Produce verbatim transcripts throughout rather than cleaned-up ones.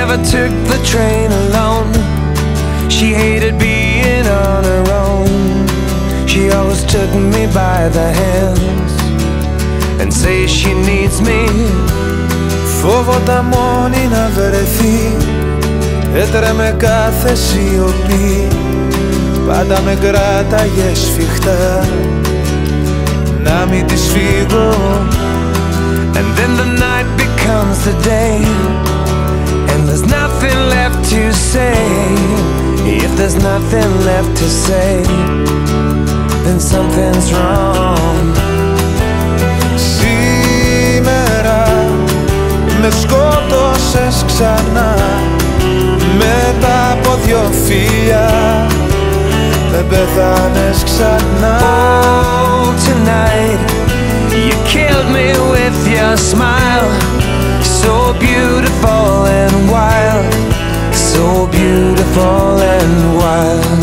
never took the train alone. She hated being on her own. She always took me by the hands and say she needs me. Φόβοτα μόνη να βρεθεί, έτρεμε κάθε σιωπή. Πάντα με κράταγε σφιχτά να μην της φύγω. And then the night becomes the day, and there's nothing left to say. If there's nothing left to say, then something's wrong. Σήμερα με σκότωσες ξανά, μετά από δυο φιλιά με πέθανες ξανά. Oh, tonight you killed me with your smile, so beautiful and wild, so beautiful and wild.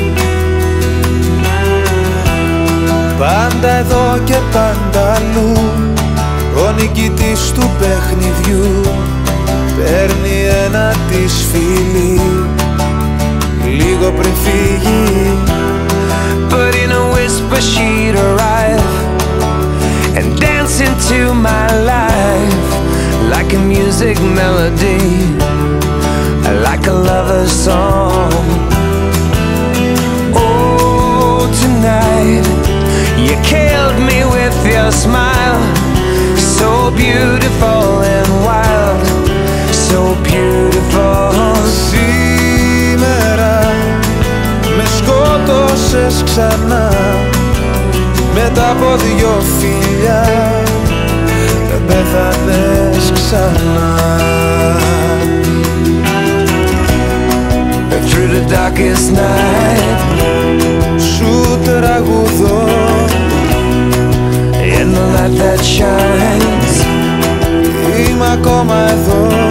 Πάντα εδώ και πάντα αλλού, ο νικητής του παιχνιδιού παίρνει ένα της φίλι λίγο πριν φύγει. But in a whisper she'd arrive and dance into my life like a music melody, like a lover's song. Oh, tonight you killed me with your smile, so beautiful and wild, so beautiful. Σήμερα με σκότωσες ξανά, μετά από δυο φιλιά με πέθανες ξανά. Through the darkest night σου τραγουδώ, in the light that shines, είμαι ακόμα εδώ.